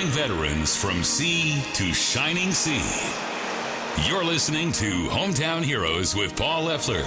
veterans from sea to shining sea. You're listening to Hometown Heroes with Paul Leffler.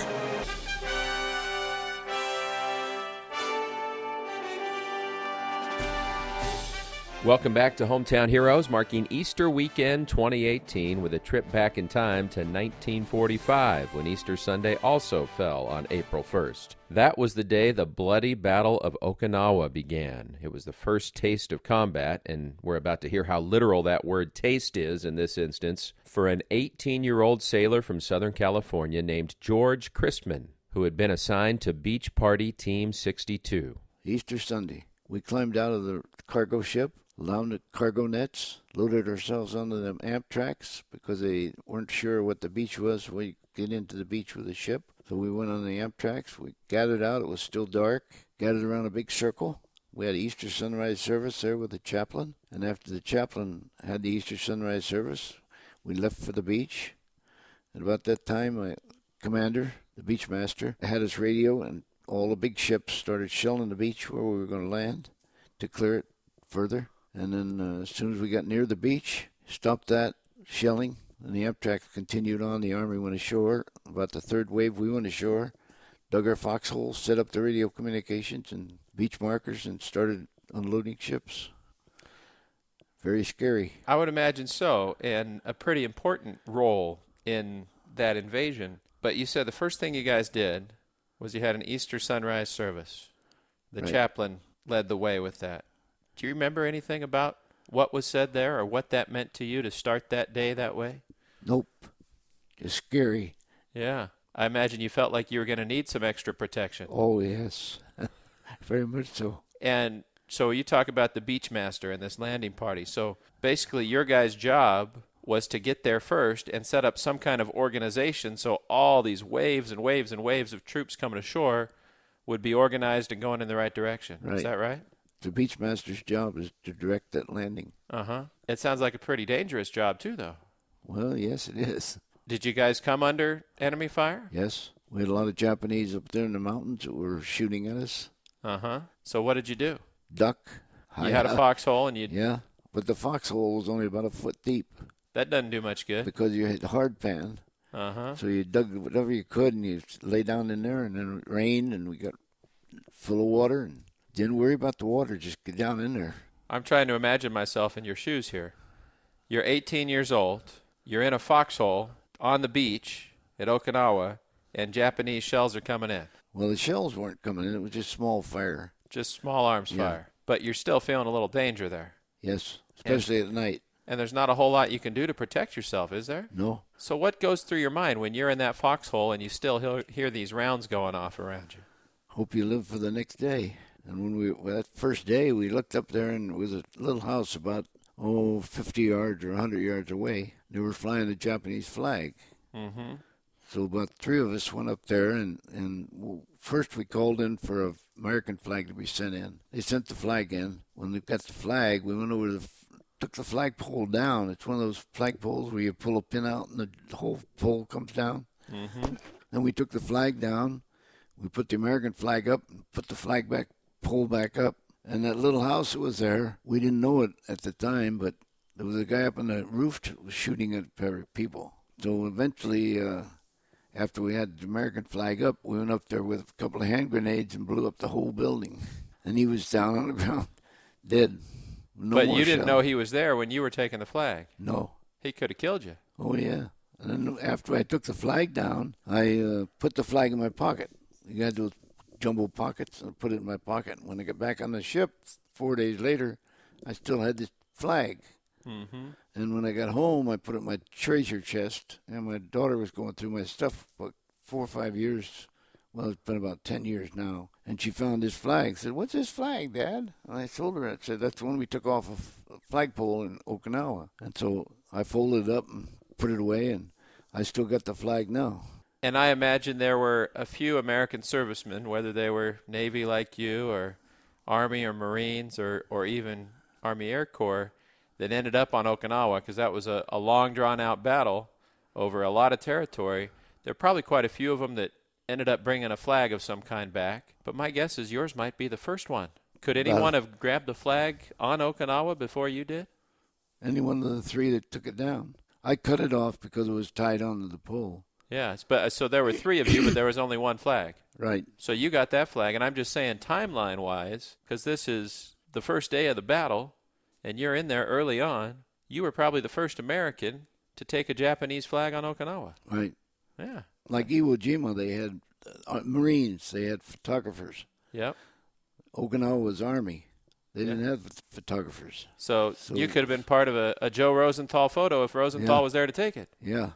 Welcome back to Hometown Heroes, marking Easter weekend 2018 with a trip back in time to 1945, when Easter Sunday also fell on April 1st. That was the day the bloody Battle of Okinawa began. It was the first taste of combat, and we're about to hear how literal that word taste is in this instance, for an 18-year-old sailor from Southern California named George Christman, who had been assigned to Beach Party Team 62. Easter Sunday, we climbed out of the cargo ship, loaded the cargo nets, loaded ourselves onto them Amtraks because they weren't sure what the beach was when you get into the beach with a ship. So we went on the Amtraks. We gathered out. It was still dark. Gathered around a big circle. We had Easter sunrise service there with the chaplain. And after the chaplain had the Easter sunrise service, we left for the beach. And about that time, my commander, the beach master, had his radio, and all the big ships started shelling the beach where we were going to land to clear it further. And then as soon as we got near the beach, stopped that shelling, and the Amtrak continued on. The Army went ashore. About the third wave, we went ashore, dug our foxholes, set up the radio communications and beach markers, and started unloading ships. Very scary. I would imagine so, and a pretty important role in that invasion. But you said the first thing you guys did was you had an Easter sunrise service. The chaplain led the way with that. Do you remember anything about what was said there or what that meant to you to start that day that way? Nope. Just scary. Yeah. I imagine you felt like you were going to need some extra protection. Oh, yes. Very much so. And so you talk about the beach master and this landing party. So basically your guys' job was to get there first and set up some kind of organization so all these waves and waves and waves of troops coming ashore would be organized and going in the right direction. Right. Is that right? The beach master's job is to direct that landing. Uh-huh. It sounds like a pretty dangerous job, too, though. Well, yes, it is. Did you guys come under enemy fire? Yes. We had a lot of Japanese up there in the mountains that were shooting at us. Uh-huh. So what did you do? Duck. You had a foxhole and you... Yeah, but the foxhole was only about a foot deep. That doesn't do much good. Because you had hard pan. Uh-huh. So you dug whatever you could and you lay down in there, and then it rained and we got full of water and didn't worry about the water, just get down in there. I'm trying to imagine myself in your shoes here. You're 18 years old. You're in a foxhole on the beach at Okinawa, and Japanese shells are coming in. Well, the shells weren't coming in. It was just small fire. Just small arms fire. But you're still feeling a little danger there. Yes, especially at night. And there's not a whole lot you can do to protect yourself, is there? No. So what goes through your mind when you're in that foxhole and you still hear these rounds going off around you? Hope you live for the next day. And that first day, we looked up there, and it was a little house about, 50 yards or 100 yards away. They were flying the Japanese flag. Mm-hmm. So about three of us went up there, and first we called in for an American flag to be sent in. They sent the flag in. When they got the flag, we went over took the flagpole down. It's one of those flagpoles where you pull a pin out and the whole pole comes down. Mm-hmm. Then we took the flag down. We put the American flag up and put the flag back, pole back up. And that little house that was there, we didn't know it at the time, but there was a guy up on the roof that was shooting at people. So eventually, after we had the American flag up, we went up there with a couple of hand grenades and blew up the whole building. And he was down on the ground, dead. No but more you didn't shell. know he was there when you were taking the flag. No. He could have killed you. Oh, yeah. And then after I took the flag down, I put the flag in my pocket. You got to do jumbo pockets and put it in my pocket. When I got back on the ship 4 days later, I still had this flag. Mm-hmm. And when I got home, I put it in my treasure chest. And my daughter was going through my stuff for 4 or 5 years. Well, it's been about 10 years now. And she found this flag. Said, "What's this flag, Dad?" And I told her, I said, "That's the one we took off a flagpole in Okinawa." And so I folded it up and put it away, and I still got the flag now. And I imagine there were a few American servicemen, whether they were Navy like you or Army or Marines or even Army Air Corps, that ended up on Okinawa because that was a long, drawn-out battle over a lot of territory. There are probably quite a few of them that ended up bringing a flag of some kind back. But my guess is yours might be the first one. Could anyone have grabbed a flag on Okinawa before you did? any one of the three that took it down. I cut it off because it was tied onto the pole. Yeah, but so there were three of you, but there was only one flag. Right. So you got that flag, and I'm just saying timeline-wise, because this is the first day of the battle, and you're in there early on, you were probably the first American to take a Japanese flag on Okinawa. Right. Yeah. Like Iwo Jima, they had Marines, they had photographers. Yep. Okinawa was Army. They didn't have photographers. So you could have been part of a Joe Rosenthal photo if Rosenthal was there to take it. Yeah.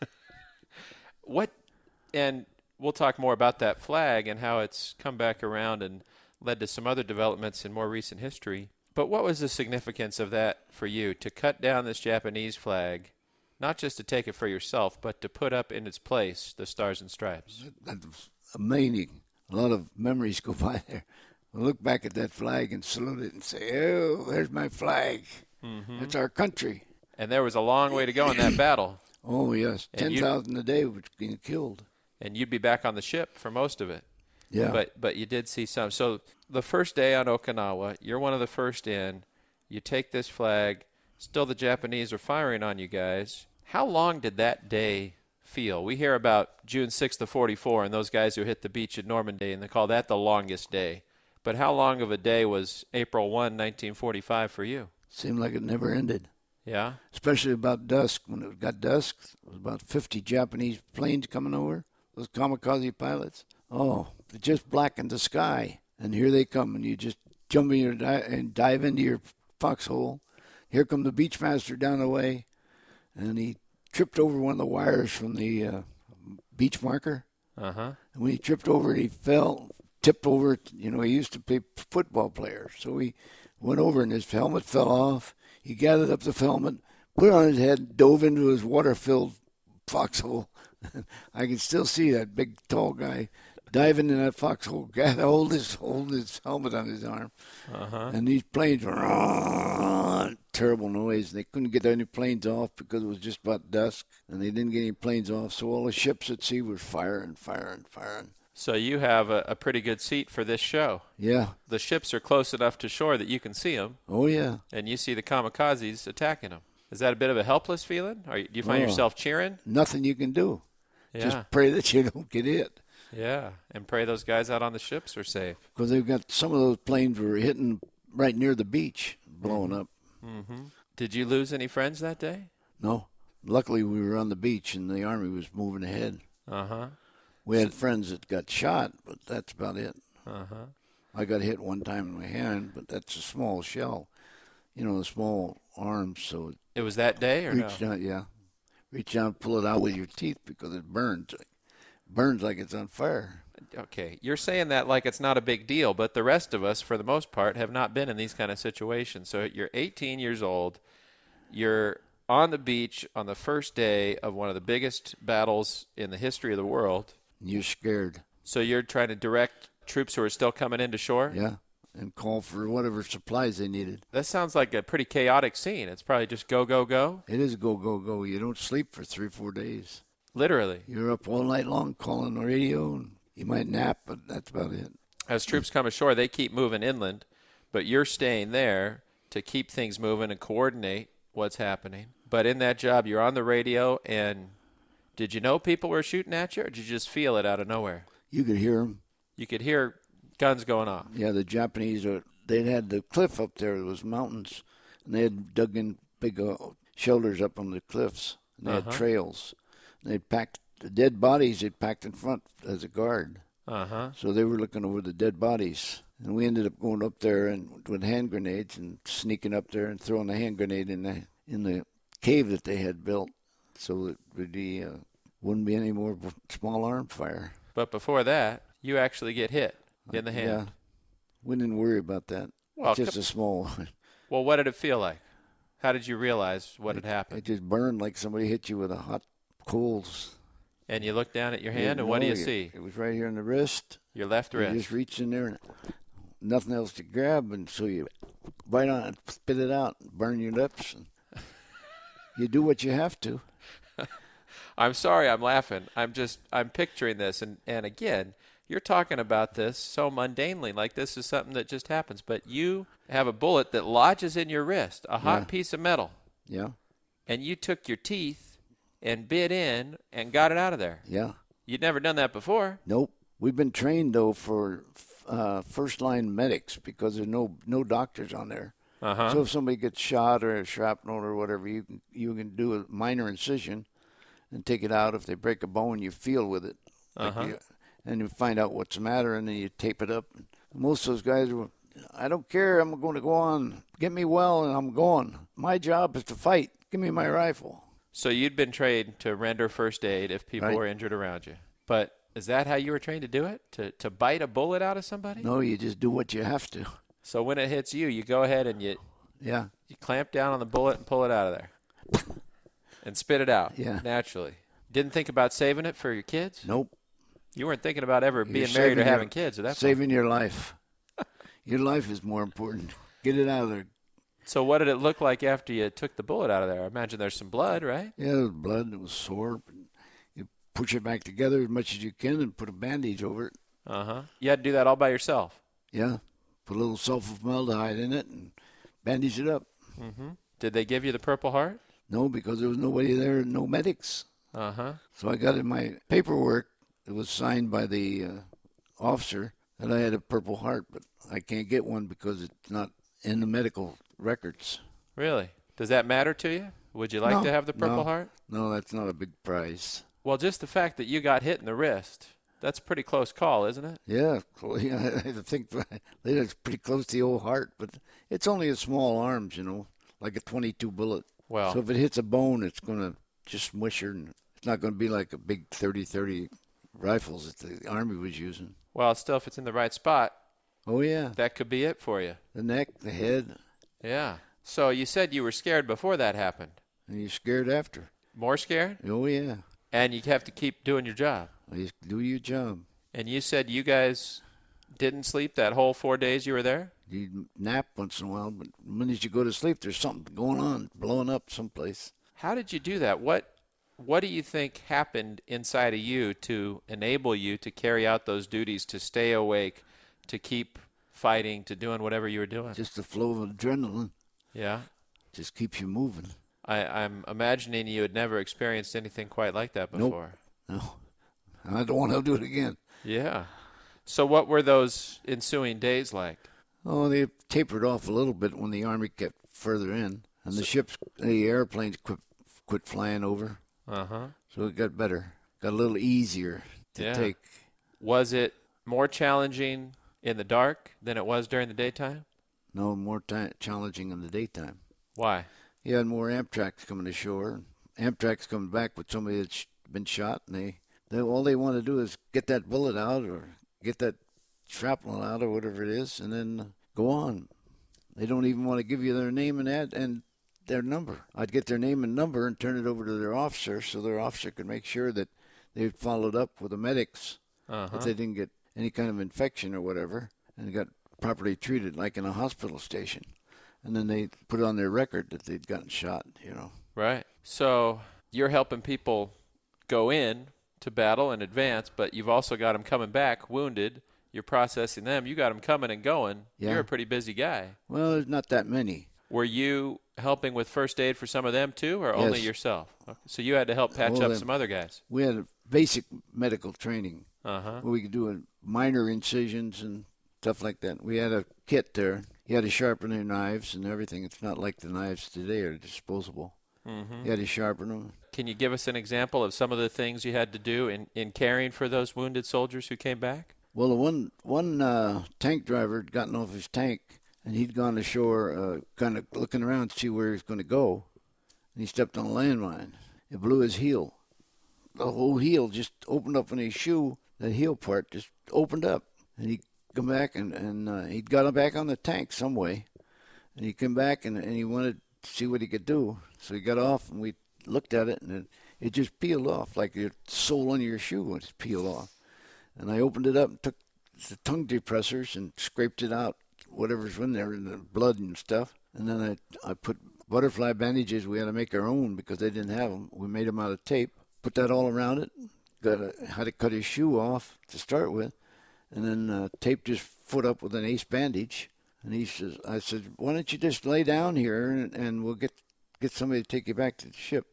And we'll talk more about that flag and how it's come back around and led to some other developments in more recent history. But what was the significance of that for you, to cut down this Japanese flag, not just to take it for yourself, but to put up in its place the Stars and Stripes? That's amazing. A lot of memories go by there. I look back at that flag and salute it and say, oh, there's my flag. Mm-hmm. That's our country. And there was a long way to go in that battle. Oh, yes. 10,000 a day was being killed. And you'd be back on the ship for most of it. Yeah. But you did see some. So the first day on Okinawa, you're one of the first in. You take this flag. Still the Japanese are firing on you guys. How long did that day feel? We hear about June 6th of 44 and those guys who hit the beach at Normandy, and they call that the longest day. But how long of a day was April 1, 1945 for you? Seemed like it never ended. Yeah? Especially about dusk. When it got dusk, there was about 50 Japanese planes coming over, those kamikaze pilots. Oh, they just blackened the sky. And here they come, and you just jump in and dive into your foxhole. Here come the beachmaster down the way, and he tripped over one of the wires from the beach marker. Uh-huh. And when he tripped over it, he fell, tipped over. You know, he used to be a football player. So he went over, and his helmet fell off. He gathered up the helmet, put it on his head, dove into his water-filled foxhole. I can still see that big, tall guy diving in that foxhole, hold his helmet on his arm. Uh-huh. And these planes were terrible noise. They couldn't get any planes off because it was just about dusk, and they didn't get any planes off. So all the ships at sea were firing. So you have a pretty good seat for this show. Yeah. The ships are close enough to shore that you can see them. Oh, yeah. And you see the kamikazes attacking them. Is that a bit of a helpless feeling? Or do you find yourself cheering? Nothing you can do. Yeah. Just pray that you don't get hit. Yeah, and pray those guys out on the ships are safe. Because they've got some of those planes were hitting right near the beach, blowing up. Mm-hmm. Did you lose any friends that day? No. Luckily, we were on the beach, and the Army was moving ahead. Uh-huh. We had friends that got shot, but that's about it. Uh-huh. I got hit one time in my hand, but that's a small shell. You know, the small arms, so it was that day, or reach no? Down, yeah. Reach down and pull it out with your teeth because it burns. Burns like it's on fire. Okay, you're saying that like it's not a big deal, but the rest of us, for the most part, have not been in these kind of situations. So you're 18 years old. You're on the beach on the first day of one of the biggest battles in the history of the world. You're scared. So you're trying to direct troops who are still coming into shore? Yeah, and call for whatever supplies they needed. That sounds like a pretty chaotic scene. It's probably just go, go, go. It is go, go, go. You don't sleep for 3-4 days. Literally. You're up all night long calling the radio, and you might nap, but that's about it. As troops come ashore, they keep moving inland, but you're staying there to keep things moving and coordinate what's happening. But in that job, you're on the radio, and did you know people were shooting at you, or did you just feel it out of nowhere? You could hear them. You could hear guns going off. Yeah, the Japanese, they had the cliff up there. There was mountains, and they had dug in big shelters up on the cliffs. And they had trails. And they'd packed the dead bodies. They'd packed in front as a guard. So they were looking over the dead bodies. And we ended up going up there and with hand grenades and sneaking up there and throwing a hand grenade in the cave that they had built, so it would be wouldn't be any more small arm fire. But before that, you actually get hit in the hand. Yeah, we didn't worry about that. Well, just a small one. Well, what did it feel like? How did you realize what had happened? It just burned like somebody hit you with a hot coals. And you look down at your hand, and what do you see? It was right here in the wrist. Your left wrist. You just reached in there and nothing else to grab, and so you bite on it, spit it out, burn your lips. And you do what you have to. I'm sorry I'm laughing. I'm picturing this. And again, you're talking about this so mundanely, like this is something that just happens. But you have a bullet that lodges in your wrist, a hot piece of metal. Yeah. and you took your teeth and bit in and got it out of there. Yeah. You'd never done that before. Nope. We've been trained, though, for first-line medics because there's no doctors on there. Uh-huh. So if somebody gets shot or a shrapnel or whatever, you can do a minor incision and take it out. If they break a bone, you feel with it. And you find out what's the matter, and then you tape it up. Most of those guys were, I don't care, I'm going to go on. Get me well, and I'm going. My job is to fight. Give me my rifle. So you'd been trained to render first aid if people Right. were injured around you. But is that how you were trained to do it? To bite a bullet out of somebody? No, you just do what you have to. So when it hits you, you go ahead and you clamp down on the bullet and pull it out of there. And spit it out naturally. Didn't think about saving it for your kids? Nope. You weren't thinking about ever You're being married or saving having kids at that point. Saving your life. Your life is more important. Get it out of there. So what did it look like after you took the bullet out of there? I imagine there's some blood, right? Yeah, there was blood. It was sore. You push it back together as much as you can and put a bandage over it. Uh-huh. You had to do that all by yourself? Yeah. Put a little sulfamaldehyde in it and bandage it up. Mm-hmm. Did they give you the Purple Heart? No, because there was nobody there, no medics. Uh-huh. So I got in my paperwork. It was signed by the officer that I had a Purple Heart, but I can't get one because it's not in the medical records. Really? Does that matter to you? Would you like to have the Purple Heart? No, that's not a big prize. Well, just the fact that you got hit in the wrist, that's a pretty close call, isn't it? Yeah, I think it's pretty close to the old heart, but it's only a small arms, like a 22 bullet. Well, so if it hits a bone, it's going to just smush her, and it's not going to be like a big 30-30 rifles that the Army was using. Well, still, if it's in the right spot, oh yeah, that could be it for you. The neck, the head. Yeah. So you said you were scared before that happened. And you're scared after. More scared? Oh yeah. And you have to keep doing your job. You do your job. And you said you guys didn't sleep that whole 4 days you were there? You nap once in a while, but the minute you go to sleep, there's something going on, blowing up someplace. How did you do that? What do you think happened inside of you to enable you to carry out those duties, to stay awake, to keep fighting, to doing whatever you were doing? Just the flow of adrenaline. Yeah. Just keeps you moving. I'm imagining you had never experienced anything quite like that before. Nope. No. I don't want to do it again. Yeah. So what were those ensuing days like? Oh, they tapered off a little bit when the Army kept further in, and the airplanes quit flying over. Uh-huh. So it got better, got a little easier to take. Was it more challenging in the dark than it was during the daytime? No, more challenging in the daytime. Why? You had more Amtrak's coming ashore. Amtrak's coming back with somebody that's been shot, and they all they want to do is get that bullet out or get that shrapnel out or whatever it is, and then go on. They don't even want to give you their name and their number. I'd get their name and number and turn it over to their officer so their officer could make sure that they followed up with the medics if they didn't get any kind of infection or whatever and got properly treated like in a hospital station. And then they put it on their record that they'd gotten shot, Right. So you're helping people go in to battle and advance, but you've also got them coming back wounded. You're processing them. You got them coming and going. Yeah. You're a pretty busy guy. Well, there's not that many. Were you helping with first aid for some of them too, or only Yes. yourself? Okay. So you had to help patch up some other guys. We had a basic medical training Uh-huh. where we could do minor incisions and stuff like that. We had a kit there. You had to sharpen your knives and everything. It's not like the knives today are disposable. Mm-hmm. You had to sharpen them. Can you give us an example of some of the things you had to do in caring for those wounded soldiers who came back? Well, the one tank driver had gotten off his tank, and he'd gone ashore kind of looking around to see where he was going to go, and he stepped on a landmine. It blew his heel. The whole heel just opened up in his shoe. That heel part just opened up, and he come back and he'd got back on the tank some way, and he came back and he wanted to see what he could do. So he got off, and we looked at it, and it just peeled off like your sole on your shoe was peeled off. And I opened it up and took the tongue depressors and scraped it out, whatever's in there, in the blood and stuff. And then I put butterfly bandages. We had to make our own because they didn't have them. We made them out of tape. Put that all around it. Had to cut his shoe off to start with. And then taped his foot up with an ace bandage. And I said, why don't you just lay down here and we'll get get somebody to take you back to the ship.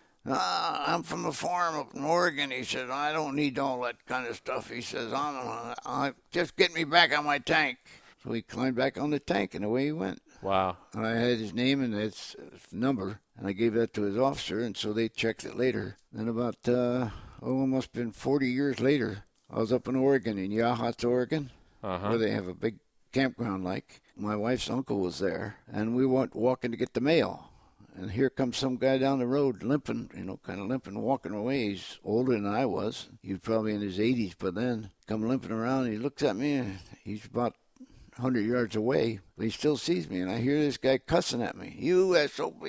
I'm from a farm up in Oregon. He said, I don't need all that kind of stuff. He says, I just get me back on my tank. So he climbed back on the tank, and away he went. Wow. And I had his name and his number, and I gave that to his officer, and so they checked it later. Then about, it must have been 40 years later, I was up in Oregon, in Yachats, Oregon, where they have a big campground like. My wife's uncle was there, and we went walking to get the mail. And here comes some guy down the road limping, kind of limping, walking away. He's older than I was. He was probably in his 80s by then. Come limping around, and he looks at me, and he's about 100 yards away. But he still sees me, and I hear this guy cussing at me. You SOB,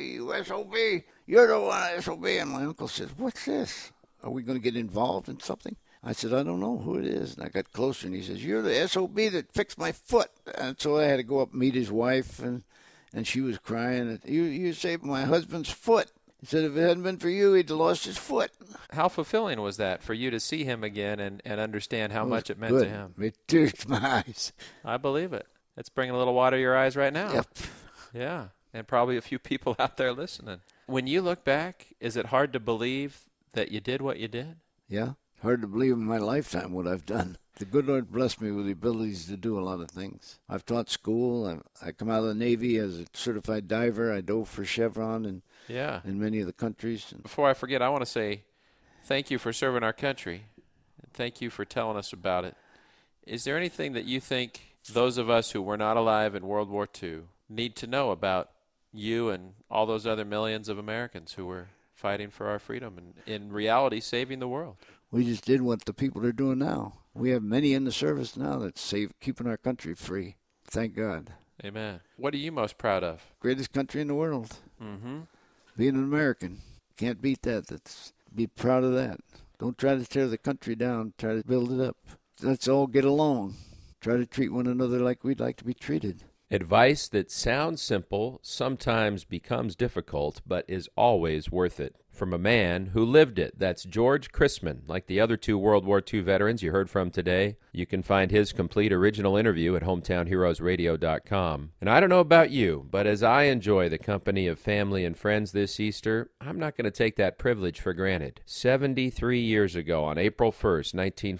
you're the one SOB. And my uncle says, what's this? Are we going to get involved in something? I said, I don't know who it is. And I got closer, and he says, you're the SOB that fixed my foot. And so I had to go up and meet his wife, and she was crying. You saved my husband's foot. He said if it hadn't been for you, he'd have lost his foot. How fulfilling was that for you to see him again and understand how much it meant good. to him? It tears to my eyes. I believe it. It's bringing a little water to your eyes right now. Yep. Yeah, and probably a few people out there listening. When you look back, is it hard to believe that you did what you did? Yeah, hard to believe in my lifetime what I've done. The good Lord blessed me with the abilities to do a lot of things. I've taught school. I come out of the Navy as a certified diver. I dove for Chevron in many of the countries. Before I forget, I want to say thank you for serving our country. Thank you for telling us about it. Is there anything that you think those of us who were not alive in World War II need to know about you and all those other millions of Americans who were fighting for our freedom and, in reality, saving the world? We just did what the people are doing now. We have many in the service now that's keeping our country free. Thank God. Amen. What are you most proud of? Greatest country in the world. Mm-hmm. Being an American. Can't beat that. Be proud of that. Don't try to tear the country down. Try to build it up. Let's all get along. Try to treat one another like we'd like to be treated. Advice that sounds simple, sometimes becomes difficult, but is always worth it. From a man who lived it. That's George Chrisman, like the other two World War II veterans you heard from today. You can find his complete original interview at hometownheroesradio.com. And I don't know about you, but as I enjoy the company of family and friends this Easter, I'm not going to take that privilege for granted. 73 years ago, on April 1st,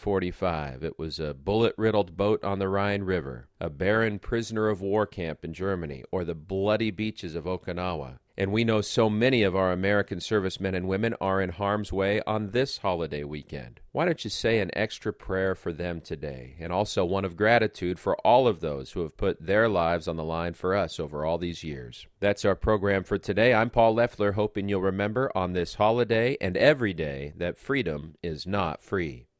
1945, it was a bullet-riddled boat on the Rhine River, a barren prisoner of war camp in Germany, or the bloody beaches of Okinawa. And we know so many of our American servicemen and women are in harm's way on this holiday weekend. Why don't you say an extra prayer for them today, and also one of gratitude for all of those who have put their lives on the line for us over all these years. That's our program for today. I'm Paul Leffler, hoping you'll remember on this holiday and every day that freedom is not free.